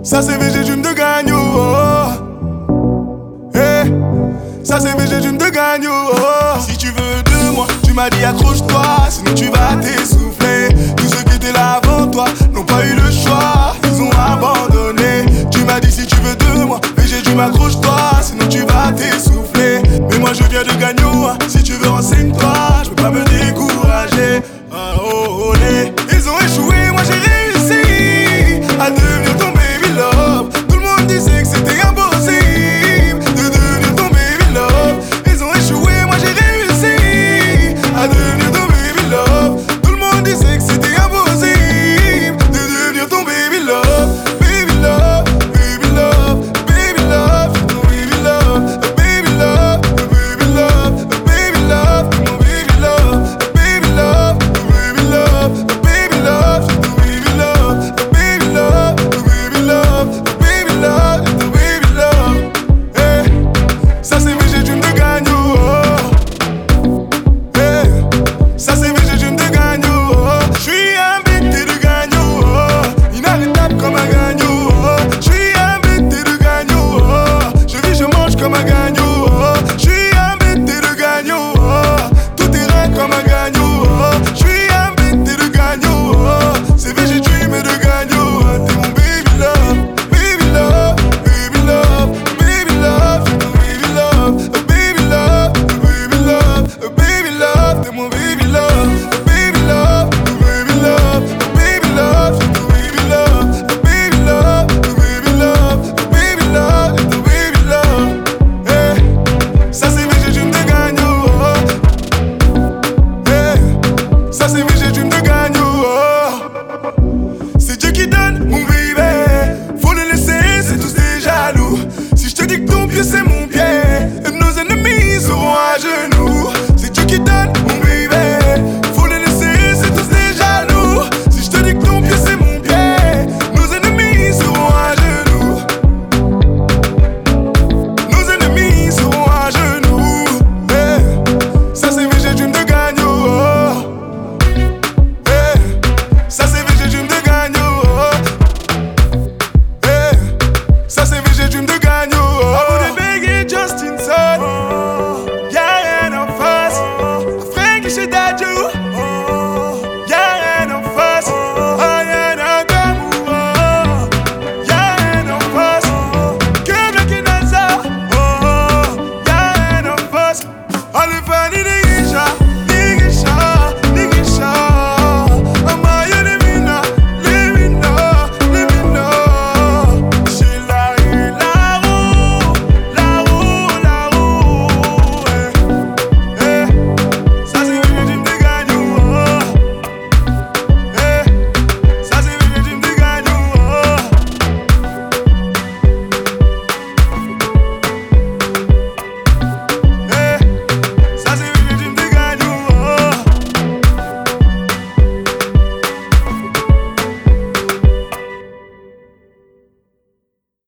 Ça c'est VG, tu me gagnes, oh. Hey. Ça c'est VG, tu me gagnes, oh. Si tu veux de moi, tu m'as dit accroche-toi, sinon tu vas t'essouffler. Tous ceux qui étaient là avant toi n'ont pas eu le choix, ils ont abandonné. Tu m'as dit si tu veux de moi, VG, tu m'accroches-toi, sinon tu vas t'essouffler. Mais moi je viens de gagner, si tu veux renseigne-toi, je peux pas me décourager.